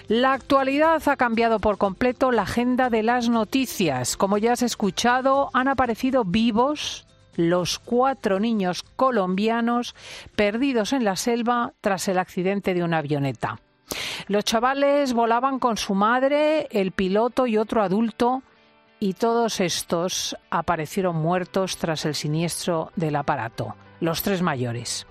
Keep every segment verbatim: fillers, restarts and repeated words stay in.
La actualidad ha cambiado por completo la agenda de las noticias. Como ya has escuchado, han aparecido vivos los cuatro niños colombianos perdidos en la selva tras el accidente de una avioneta. Los chavales volaban con su madre, el piloto y otro adulto, y todos estos aparecieron muertos tras el siniestro del aparato, los tres mayores.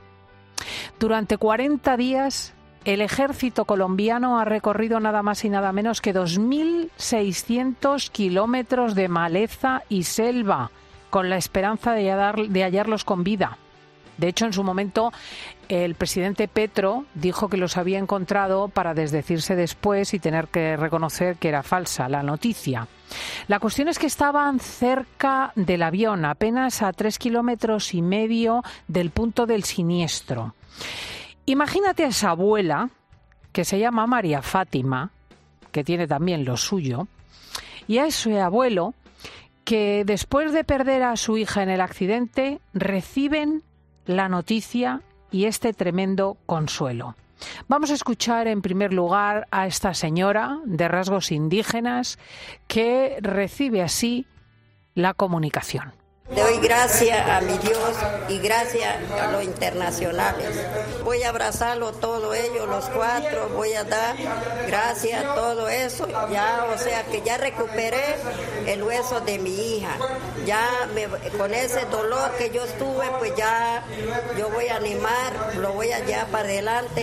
Durante cuarenta días, el ejército colombiano ha recorrido nada más y nada menos que dos mil seiscientos kilómetros de maleza y selva, con la esperanza de, hallar, de hallarlos con vida. De hecho, en su momento, el presidente Petro dijo que los había encontrado para desdecirse después y tener que reconocer que era falsa la noticia. La cuestión es que estaban cerca del avión, apenas a tres kilómetros y medio del punto del siniestro. Imagínate a esa abuela, que se llama María Fátima, que tiene también lo suyo, y a ese abuelo que después de perder a su hija en el accidente reciben la noticia y este tremendo consuelo. Vamos a escuchar en primer lugar a esta señora de rasgos indígenas que recibe así la comunicación. Le doy gracias a mi Dios y gracias a los internacionales. Voy a abrazarlo todo ellos, los cuatro, voy a dar gracias a todo eso. Ya, o sea que ya recuperé el hueso de mi hija. Ya me, con ese dolor que yo estuve, pues ya yo voy a animar, lo voy a llevar para adelante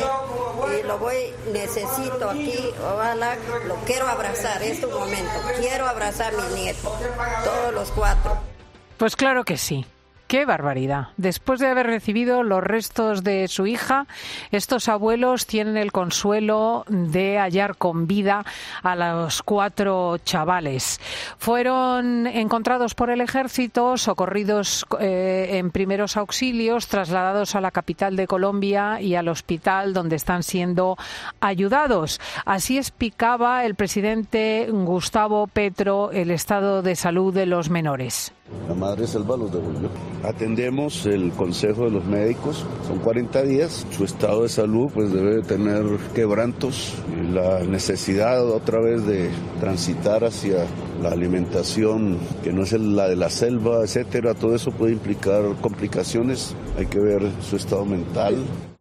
y lo voy, necesito aquí, ojalá, lo quiero abrazar, es tu momento, quiero abrazar a mi nieto, todos los cuatro. Pues claro que sí. ¡Qué barbaridad! Después de haber recibido los restos de su hija, estos abuelos tienen el consuelo de hallar con vida a los cuatro chavales. Fueron encontrados por el ejército, socorridos eh, en primeros auxilios, trasladados a la capital de Colombia y al hospital donde están siendo ayudados. Así explicaba el presidente Gustavo Petro el estado de salud de los menores. La madre Selva los devolvió. Atendemos el consejo de los médicos, son cuarenta días, su estado de salud pues debe tener quebrantos, la necesidad otra vez de transitar hacia la alimentación que no es la de la selva, etcétera, todo eso puede implicar complicaciones, hay que ver su estado mental.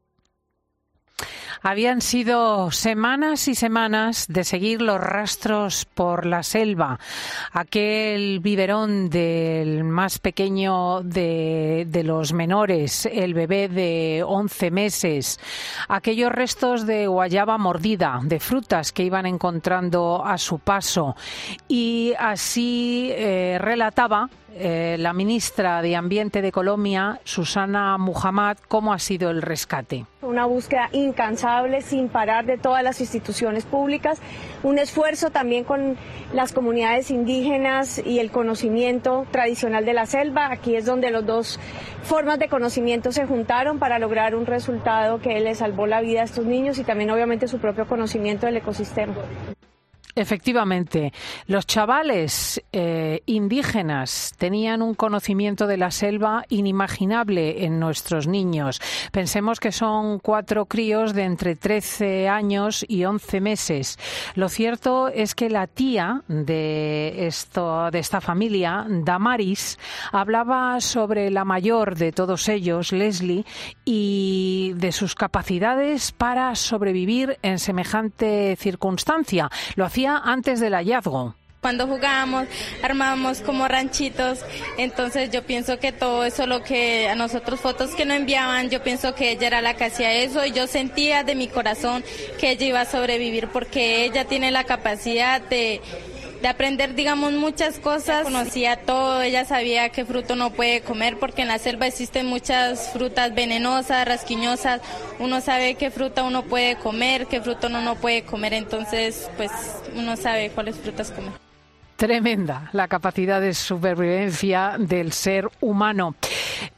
Habían sido semanas y semanas de seguir los rastros por la selva, aquel biberón del más pequeño de, de los menores, el bebé de once meses, aquellos restos de guayaba mordida, de frutas que iban encontrando a su paso. Y así eh, relataba eh, la ministra de Ambiente de Colombia, Susana Muhammad, cómo ha sido el rescate. Una búsqueda incansable, sin parar, de todas las instituciones públicas, un esfuerzo también con las comunidades indígenas y el conocimiento tradicional de la selva. Aquí es donde las dos formas de conocimiento se juntaron para lograr un resultado que le salvó la vida a estos niños y también obviamente su propio conocimiento del ecosistema. Efectivamente, los chavales eh, indígenas tenían un conocimiento de la selva inimaginable en nuestros niños. Pensemos que son cuatro críos de entre trece años y once meses. Lo cierto es que la tía de, esto, de esta familia, Damaris, hablaba sobre la mayor de todos ellos, Leslie, y de sus capacidades para sobrevivir en semejante circunstancia. Lo hacía antes del hallazgo. Cuando jugábamos, armábamos como ranchitos, entonces yo pienso que todo eso, lo que a nosotros fotos que nos enviaban, yo pienso que ella era la que hacía eso y yo sentía de mi corazón que ella iba a sobrevivir porque ella tiene la capacidad de, de aprender, digamos, muchas cosas. Conocía todo, ella sabía qué fruto no puede comer porque en la selva existen muchas frutas venenosas, rasquiñosas, uno sabe qué fruta uno puede comer, qué fruto uno no puede comer, entonces pues uno sabe cuáles frutas comer. Tremenda la capacidad de supervivencia del ser humano.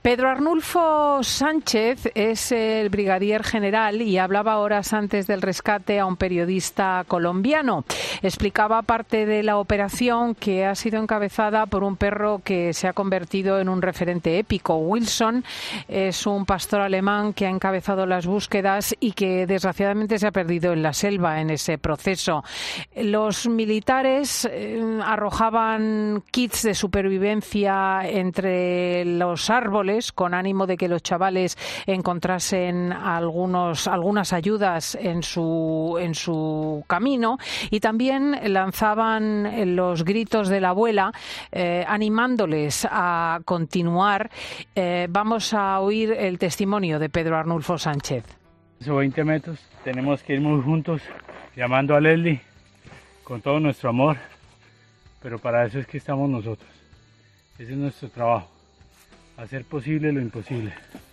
Pedro Arnulfo Sánchez es el brigadier general y hablaba horas antes del rescate a un periodista colombiano. Explicaba parte de la operación, que ha sido encabezada por un perro que se ha convertido en un referente épico. Wilson es un pastor alemán que ha encabezado las búsquedas y que desgraciadamente se ha perdido en la selva en ese proceso. Los militares eh, arrojaban kits de supervivencia entre los árboles con ánimo de que los chavales encontrasen algunos, algunas ayudas en su, en su camino, y también lanzaban los gritos de la abuela eh, animándoles a continuar. Eh, vamos a oír el testimonio de Pedro Arnulfo Sánchez. Esos veinte metros tenemos que ir muy juntos, llamando a Leslie con todo nuestro amor, pero para eso es que estamos nosotros. Ese es nuestro trabajo, hacer posible lo imposible.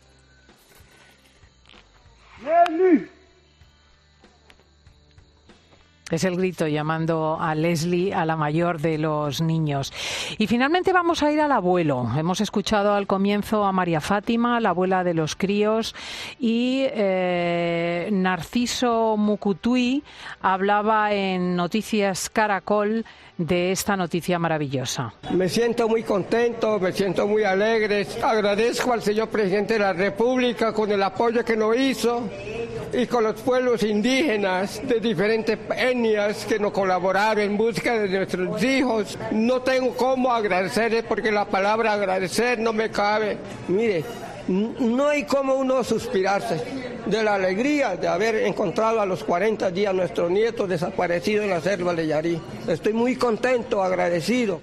¡Leslie! Es el grito llamando a Leslie, a la mayor de los niños. Y finalmente vamos a ir al abuelo. Hemos escuchado al comienzo a María Fátima, la abuela de los críos, y eh, Narciso Mucutui hablaba en Noticias Caracol de esta noticia maravillosa. Me siento muy contento, me siento muy alegre. Agradezco al señor presidente de la República con el apoyo que nos hizo y con los pueblos indígenas de diferentes etnias que nos colaboraron en busca de nuestros hijos. No tengo cómo agradecerles porque la palabra agradecer no me cabe. Mire, no hay como uno suspirarse de la alegría de haber encontrado a los cuarenta días a nuestros nietos desaparecidos en la selva de Yarí. Estoy muy contento, agradecido.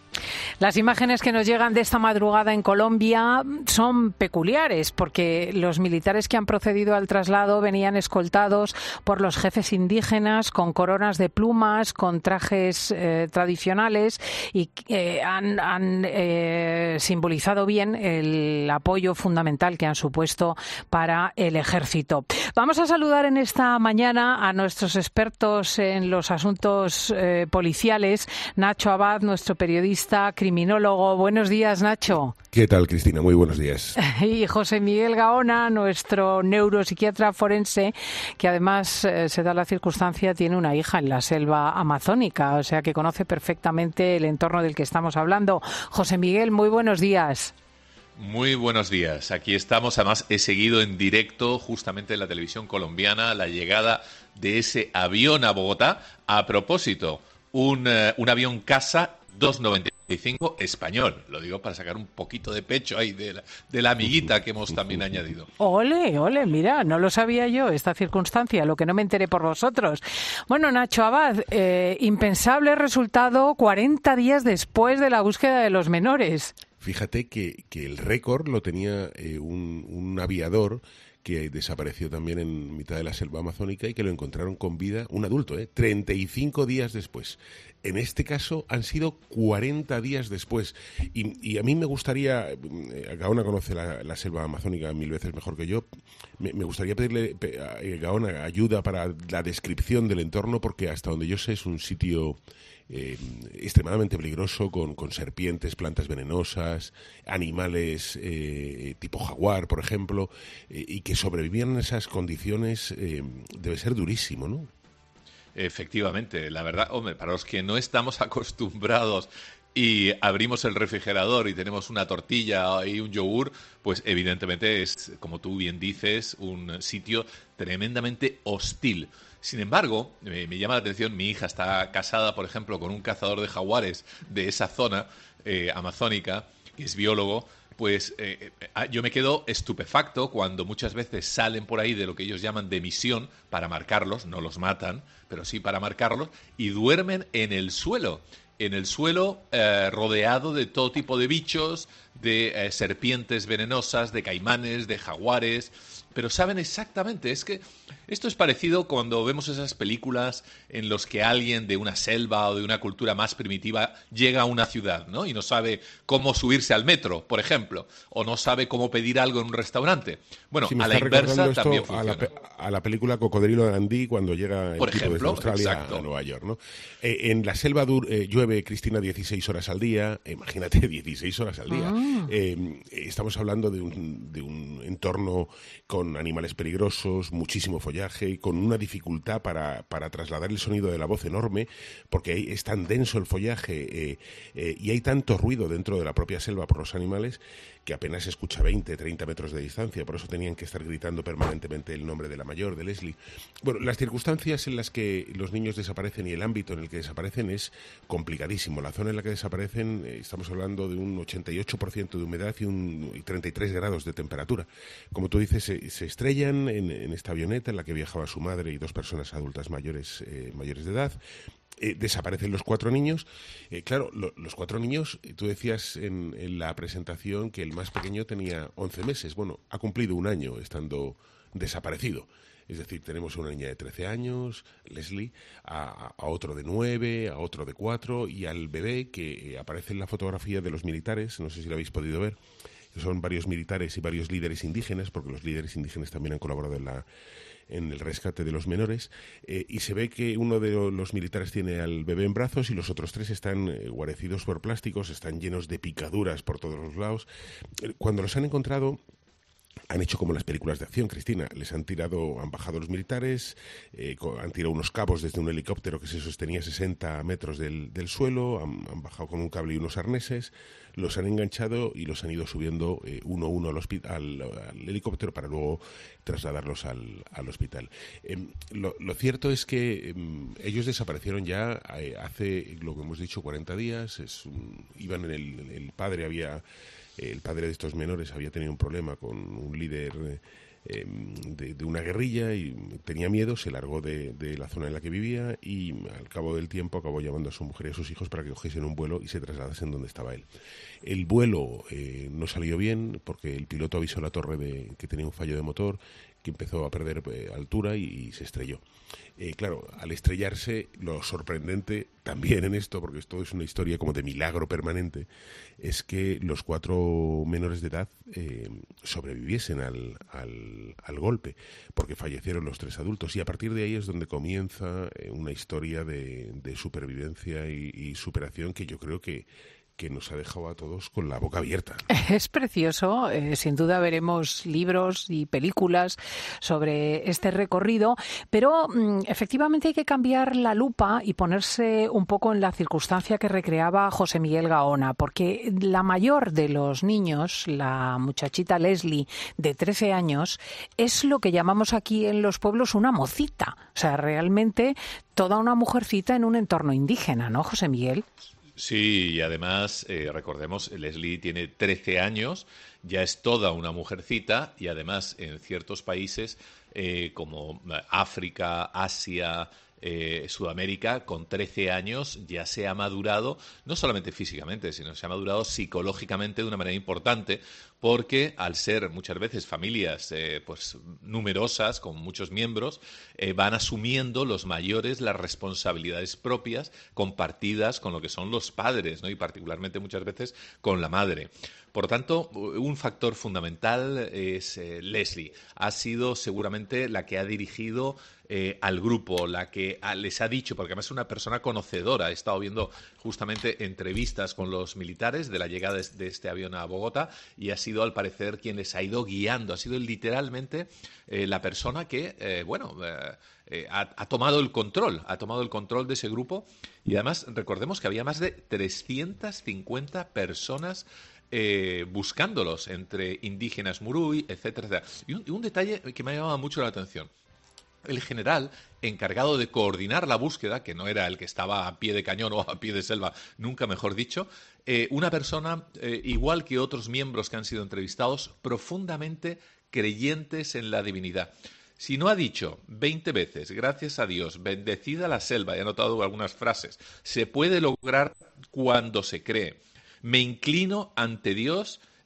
Las imágenes que nos llegan de esta madrugada en Colombia son peculiares porque los militares que han procedido al traslado venían escoltados por los jefes indígenas con coronas de plumas, con trajes eh, tradicionales y eh, han, han eh, simbolizado bien el apoyo fundamental que han supuesto para el ejército. Vamos a saludar en esta mañana a nuestros expertos en los asuntos eh, policiales. Nacho Abad, nuestro periodista criminólogo. Buenos días, Nacho. ¿Qué tal, Cristina? Muy buenos días. Y José Miguel Gaona, nuestro neuropsiquiatra forense, que además eh, se da la circunstancia, tiene una hija en la selva amazónica, o sea que conoce perfectamente el entorno del que estamos hablando. José Miguel, muy buenos días. Muy buenos días. Aquí estamos. Además, he seguido en directo justamente en la televisión colombiana la llegada de ese avión a Bogotá. A propósito, un, uh, un avión Casa dos noventa y cinco español. Lo digo para sacar un poquito de pecho ahí de la, de la amiguita que hemos también añadido. Ole, ole, mira, no lo sabía yo esta circunstancia, lo que no me enteré por vosotros. Bueno, Nacho Abad, eh, impensable resultado cuarenta días después de la búsqueda de los menores. Fíjate que, que el récord lo tenía eh, un, un aviador que desapareció también en mitad de la selva amazónica y que lo encontraron con vida, un adulto, ¿eh? treinta y cinco días después. En este caso han sido cuarenta días después. Y, y a mí me gustaría, eh, Gaona conoce la, la selva amazónica mil veces mejor que yo, me, me gustaría pedirle a Gaona ayuda para la descripción del entorno, porque hasta donde yo sé es un sitio Eh, extremadamente peligroso, con, con serpientes, plantas venenosas, animales eh, tipo jaguar, por ejemplo, eh, y que sobrevivían en esas condiciones eh, debe ser durísimo, ¿no? Efectivamente, la verdad, hombre, para los que no estamos acostumbrados y abrimos el refrigerador y tenemos una tortilla y un yogur, pues evidentemente es, como tú bien dices, un sitio tremendamente hostil. Sin embargo, me, me llama la atención, mi hija está casada, por ejemplo, con un cazador de jaguares de esa zona eh, amazónica, que es biólogo, pues eh, eh, yo me quedo estupefacto cuando muchas veces salen por ahí de lo que ellos llaman de misión para marcarlos, no los matan, pero sí para marcarlos, y duermen en el suelo. En el suelo eh, rodeado de todo tipo de bichos, de eh, serpientes venenosas, de caimanes, de jaguares. pero saben exactamente. Es que esto es parecido cuando vemos esas películas en las que alguien de una selva o de una cultura más primitiva llega a una ciudad, ¿no? Y no sabe cómo subirse al metro, por ejemplo, o no sabe cómo pedir algo en un restaurante. Bueno, sí, me a la está inversa también a la, funciona. a la película Cocodrilo de Dundee cuando llega el Por tipo ejemplo, desde Australia exacto. a Nueva York, ¿no? Eh, en la selva dur, eh, llueve, Cristina, dieciséis horas al día. Eh, imagínate, dieciséis horas al día. Ah. Eh, estamos hablando de un, de un entorno con animales peligrosos, muchísimo follaje, con una dificultad para, para trasladar el sonido de la voz enorme, porque es tan denso el follaje eh, eh, y hay tanto ruido dentro de la propia selva por los animales que apenas se escucha veinte, treinta metros de distancia. Por eso tenían que estar gritando permanentemente el nombre de la mayor, de Leslie. Bueno, las circunstancias en las que los niños desaparecen y el ámbito en el que desaparecen es complicadísimo. La zona en la que desaparecen, eh, estamos hablando de un ochenta y ocho por ciento de humedad y un y treinta y tres grados de temperatura. Como tú dices, se, se estrellan en, en esta avioneta en la que viajaba su madre y dos personas adultas mayores, eh, mayores de edad. Eh, desaparecen los cuatro niños. Eh, claro, lo, los cuatro niños, tú decías en, en la presentación que el más pequeño tenía once meses. Bueno, ha cumplido un año estando desaparecido. Es decir, tenemos una niña de trece años, Leslie, a, a otro de nueve, a otro de cuatro y al bebé que eh, aparece en la fotografía de los militares, no sé si lo habéis podido ver, que son varios militares y varios líderes indígenas, porque los líderes indígenas también han colaborado en la en el rescate de los menores, eh, y se ve que uno de los militares tiene al bebé en brazos y los otros tres están eh, guarecidos por plásticos, están llenos de picaduras por todos los lados. Eh, cuando los han encontrado, han hecho como las películas de acción, Cristina. Les han tirado, han bajado los militares, eh, han tirado unos cabos desde un helicóptero que se sostenía sesenta metros del, del suelo, han, han bajado con un cable y unos arneses, los han enganchado y los han ido subiendo eh, uno a uno al, al, al helicóptero para luego trasladarlos al, al hospital. Eh, lo, lo cierto es que eh, ellos desaparecieron ya eh, hace, lo que hemos dicho, cuarenta días. Es un, iban en el, el padre había... El padre de estos menores había tenido un problema con un líder eh, de, de una guerrilla y tenía miedo, se largó de, de la zona en la que vivía y al cabo del tiempo acabó llamando a su mujer y a sus hijos para que cogiesen un vuelo y se trasladasen donde estaba él. El vuelo eh, no salió bien porque el piloto avisó a la torre de que tenía un fallo de motor, que empezó a perder eh, altura y, y se estrelló. Eh, claro, al estrellarse, lo sorprendente también en esto, porque esto es una historia como de milagro permanente, es que los cuatro menores de edad eh, sobreviviesen al, al, al golpe, porque fallecieron los tres adultos. Y a partir de ahí es donde comienza eh, una historia de, de supervivencia y, y superación que yo creo que que nos ha dejado a todos con la boca abierta. Es precioso, eh, sin duda veremos libros y películas sobre este recorrido, pero mmm, efectivamente hay que cambiar la lupa y ponerse un poco en la circunstancia que recreaba José Miguel Gaona, porque la mayor de los niños, la muchachita Leslie, de trece años, es lo que llamamos aquí en los pueblos una mocita, o sea, realmente toda una mujercita en un entorno indígena, ¿no, José Miguel? Sí, y además, eh, recordemos, Leslie tiene trece años, ya es toda una mujercita y además en ciertos países eh, como África, Asia, eh, Sudamérica, con trece años ya se ha madurado, no solamente físicamente, sino se ha madurado psicológicamente de una manera importante, porque al ser muchas veces familias eh, pues numerosas, con muchos miembros, eh, van asumiendo los mayores las responsabilidades propias compartidas con lo que son los padres, ¿no? Y particularmente muchas veces con la madre. Por tanto, un factor fundamental es eh, Leslie. Ha sido seguramente la que ha dirigido eh, al grupo, la que a, les ha dicho, porque además es una persona conocedora. He estado viendo justamente entrevistas con los militares de la llegada de, de este avión a Bogotá y ha sido, al parecer, quien les ha ido guiando. Ha sido literalmente eh, la persona que, eh, bueno... Eh, Eh, ha, ha tomado el control, ha tomado el control de ese grupo y además recordemos que había más de trescientas cincuenta personas eh, buscándolos entre indígenas Murui, etcétera, etcétera. Y un, y un detalle que me ha llamado mucho la atención. El general encargado de coordinar la búsqueda, que no era el que estaba a pie de cañón o a pie de selva, nunca mejor dicho, eh, una persona, eh, igual que otros miembros que han sido entrevistados, profundamente creyentes en la divinidad. Si no ha dicho veinte veces, gracias a Dios, bendecida la selva, he anotado algunas frases, se puede lograr cuando se cree. Me inclino ante Dios,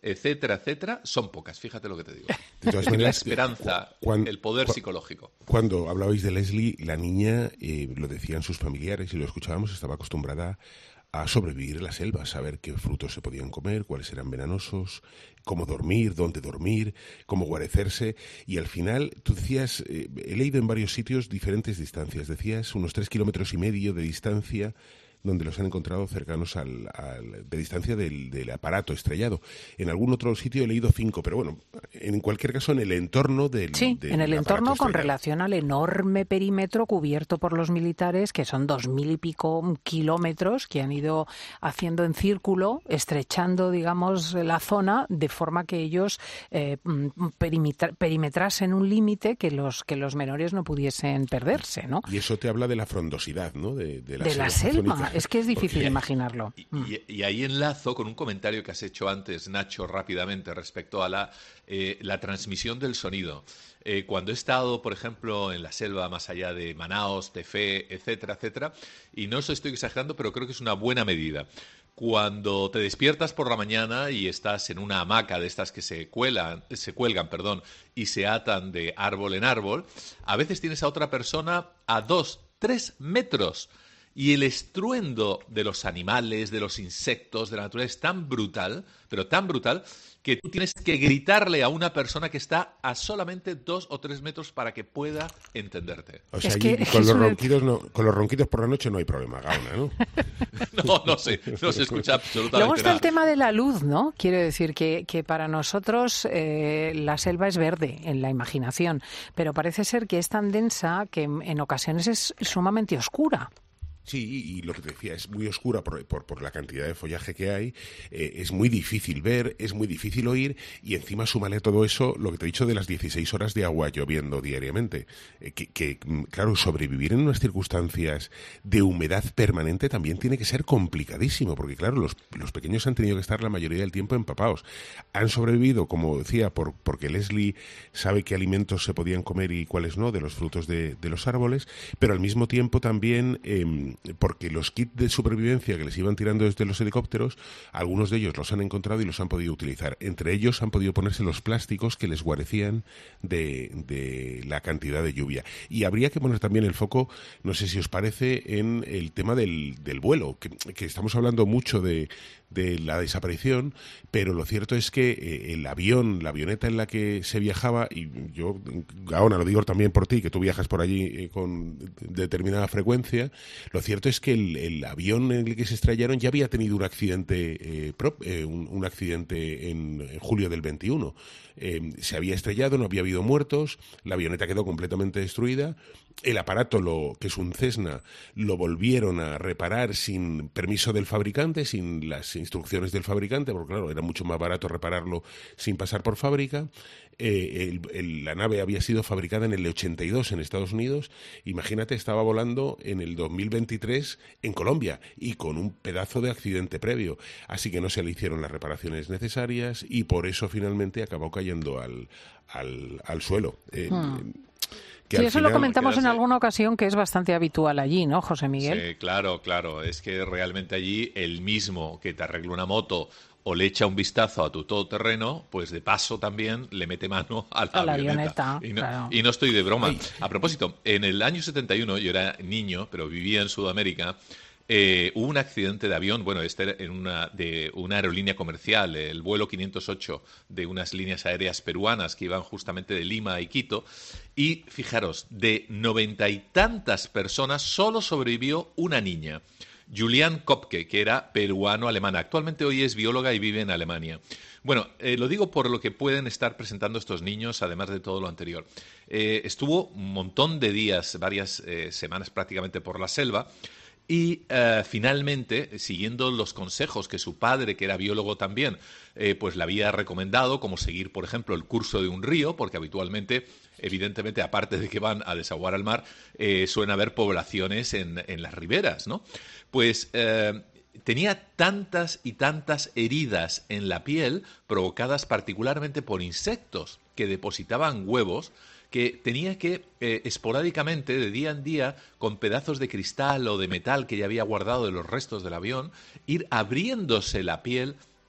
etcétera, etcétera, son pocas, fíjate lo que te digo. De todas maneras, la esperanza, cuando, el poder cu- psicológico. Cuando hablabais de Leslie, la niña, eh, lo decían sus familiares y lo escuchábamos, estaba acostumbrada a sobrevivir en la selva, saber qué frutos se podían comer, cuáles eran venenosos, cómo dormir, dónde dormir, cómo guarecerse. Y al final, tú decías, eh, he leído en varios sitios diferentes distancias, decías unos tres kilómetros y medio de distancia, donde los han encontrado cercanos al, al, de distancia del, del aparato estrellado. En algún otro sitio he leído cinco, pero bueno, en cualquier caso en el entorno del Sí, del en el entorno con estrellado. relación al enorme perímetro cubierto por los militares, que son dos mil y pico kilómetros que han ido haciendo en círculo, estrechando, digamos, la zona, de forma que ellos eh, perimetra- perimetrasen un límite que los que los menores no pudiesen perderse, ¿no? Y eso te habla de la frondosidad, ¿no? De, de la De selva. la selva. amazónica. Es que es difícil Porque- imaginarlo. Y, y- y ahí enlazo con un comentario que has hecho antes, Nacho, rápidamente, respecto a la, eh, la transmisión del sonido. Eh, cuando he estado, por ejemplo, en la selva más allá de Manaos, Tefé, etcétera, etcétera, y no os estoy exagerando, pero creo que es una buena medida. Cuando te despiertas por la mañana y estás en una hamaca de estas que se cuelan, se cuelgan, perdón, y se atan de árbol en árbol, a veces tienes a otra persona a dos, tres metros. Y el estruendo de los animales, de los insectos, de la naturaleza es tan brutal, pero tan brutal, que tú tienes que gritarle a una persona que está a solamente dos o tres metros para que pueda entenderte. O sea, Es allí que- con, es los una- ronquidos no, con los ronquidos por la noche no hay problema, Gaona, ¿no? No, no sé, no se escucha absolutamente Luego está nada. el tema de la luz, ¿no? Quiero decir que, que para nosotros eh, la selva es verde en la imaginación, pero parece ser que es tan densa que en, en ocasiones es sumamente oscura. Sí, y lo que te decía, es muy oscura por, por, por la cantidad de follaje que hay, eh, es muy difícil ver, es muy difícil oír, y encima súmale a todo eso lo que te he dicho de las dieciséis horas de agua lloviendo diariamente. Eh, que, que, claro, sobrevivir en unas circunstancias de humedad permanente también tiene que ser complicadísimo, porque claro, los, los pequeños han tenido que estar la mayoría del tiempo empapados. Han sobrevivido, como decía, por, porque Leslie sabe qué alimentos se podían comer y cuáles no, de los frutos de, de los árboles, pero al mismo tiempo también... Eh, porque los kits de supervivencia que les iban tirando desde los helicópteros, algunos de ellos los han encontrado y los han podido utilizar. Entre ellos han podido ponerse los plásticos que les guarecían de, de la cantidad de lluvia. Y habría que poner también el foco, no sé si os parece, en el tema del, del vuelo, que, que estamos hablando mucho de, de la desaparición, pero lo cierto es que eh, el avión, la avioneta en la que se viajaba, y yo, Gaona, lo digo también por ti, que tú viajas por allí eh, con determinada frecuencia, lo cierto es que el, el avión en el que se estrellaron ya había tenido un accidente, eh, prop, eh, un, un accidente en, en julio del veintiuno. Eh, se había estrellado, no había habido muertos, la avioneta quedó completamente destruida, el aparato, lo, que es un Cessna, lo volvieron a reparar sin permiso del fabricante, sin las instrucciones del fabricante, porque claro, era mucho más barato repararlo sin pasar por fábrica. Eh, el, el, la nave había sido fabricada en el ochenta y dos en Estados Unidos, imagínate, estaba volando en el dos mil veintitrés en Colombia y con un pedazo de accidente previo, así que no se le hicieron las reparaciones necesarias y por eso finalmente acabó cayendo al, al, al suelo. Eh, Hmm. que Sí, al eso lo final- comentamos en quedarse- alguna ocasión, que es bastante habitual allí, ¿no, José Miguel? Sí, claro, claro. Es que realmente allí el mismo que te arregla una moto o le echa un vistazo a tu todoterreno, pues de paso también le mete mano a la, A la avioneta. avioneta, Y no, claro. y no estoy de broma. Ay. A propósito, en el año setenta y uno, yo era niño, pero vivía en Sudamérica, eh, hubo un accidente de avión, bueno, este era en una, de una aerolínea comercial, el vuelo quinientos ocho de unas líneas aéreas peruanas que iban justamente de Lima a Quito, y fijaros, de noventa y tantas personas solo sobrevivió una niña. Julian Kopke, que era peruano-alemana. Actualmente hoy es bióloga y vive en Alemania. Bueno, eh, lo digo por lo que pueden estar presentando estos niños, además de todo lo anterior. Eh, estuvo un montón de días, varias eh, semanas prácticamente por la selva, y eh, finalmente, siguiendo los consejos que su padre, que era biólogo también, eh, pues le había recomendado, como seguir, por ejemplo, el curso de un río, porque habitualmente, evidentemente, aparte de que van a desaguar al mar, eh, suelen haber poblaciones en, en las riberas, ¿no? Pues eh, tenía tantas y tantas heridas en la piel, provocadas particularmente por insectos que depositaban huevos, que tenía que eh, esporádicamente, de día en día, con pedazos de cristal o de metal que ya había guardado de los restos del avión, ir abriéndose la piel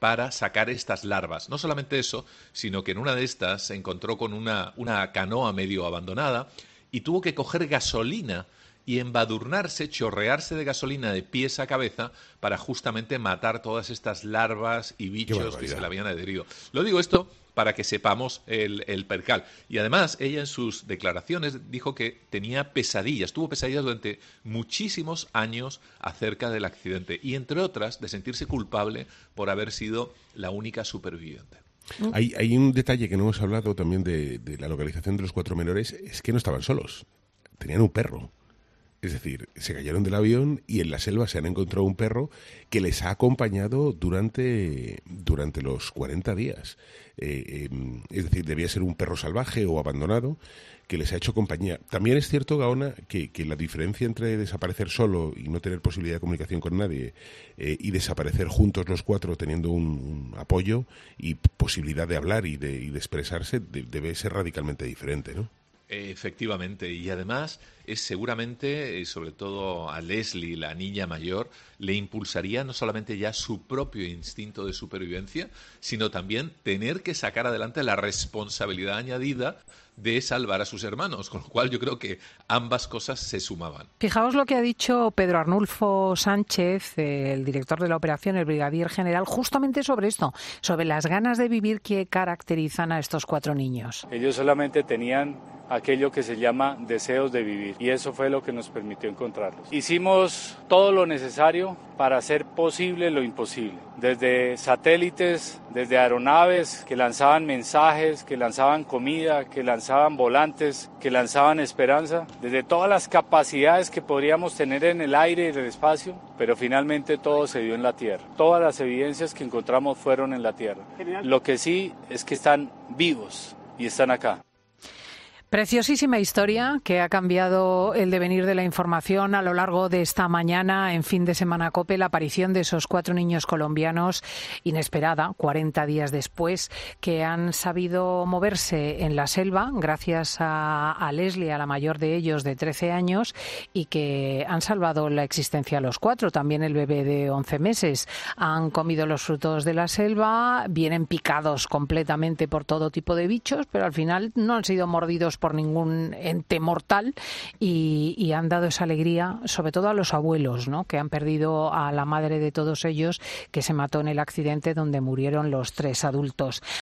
para sacar estas larvas. No solamente eso, sino que en una de estas se encontró con una, una canoa medio abandonada y tuvo que coger gasolina y embadurnarse, chorrearse de gasolina de pies a cabeza para justamente matar todas estas larvas y bichos que se le habían adherido. Lo digo esto para que sepamos el, el percal. Y además, ella en sus declaraciones dijo que tenía pesadillas, tuvo pesadillas durante muchísimos años acerca del accidente y, entre otras, de sentirse culpable por haber sido la única superviviente. Hay, hay un detalle que no hemos hablado también de, de la localización de los cuatro menores, es que no estaban solos, tenían un perro. Es decir, se cayeron del avión y en la selva se han encontrado un perro que les ha acompañado durante, durante los cuarenta días. Eh, eh, es decir, debía ser un perro salvaje o abandonado que les ha hecho compañía. También es cierto, Gaona, que, que la diferencia entre desaparecer solo y no tener posibilidad de comunicación con nadie eh, y desaparecer juntos los cuatro teniendo un, un apoyo y posibilidad de hablar y de, y de expresarse de, debe ser radicalmente diferente, ¿no? Efectivamente, y además es seguramente, sobre todo a Leslie, la niña mayor, le impulsaría no solamente ya su propio instinto de supervivencia, sino también tener que sacar adelante la responsabilidad añadida de salvar a sus hermanos, con lo cual yo creo que ambas cosas se sumaban. Fijaos lo que ha dicho Pedro Arnulfo Sánchez, el director de la operación, el brigadier general, justamente sobre esto, sobre las ganas de vivir que caracterizan a estos cuatro niños. Ellos solamente tenían aquello que se llama deseos de vivir y eso fue lo que nos permitió encontrarlos. Hicimos todo lo necesario para hacer posible lo imposible, desde satélites, desde aeronaves que lanzaban mensajes, que lanzaban comida, que lanzaban volantes, que lanzaban esperanza, desde todas las capacidades que podríamos tener en el aire y en el espacio, pero finalmente todo se dio en la tierra. Todas las evidencias que encontramos fueron en la tierra. Genial. Lo que sí es que están vivos y están acá. Preciosísima historia que ha cambiado el devenir de la información a lo largo de esta mañana en Fin de Semana COPE, la aparición de esos cuatro niños colombianos, inesperada, cuarenta días después, que han sabido moverse en la selva gracias a, a Leslie, a la mayor de ellos de trece años, y que han salvado la existencia a los cuatro, también el bebé de once meses. Han comido los frutos de la selva, vienen picados completamente por todo tipo de bichos, pero al final no han sido mordidos por ningún ente mortal y, y han dado esa alegría, sobre todo a los abuelos, ¿no?, que han perdido a la madre de todos ellos, que se mató en el accidente donde murieron los tres adultos.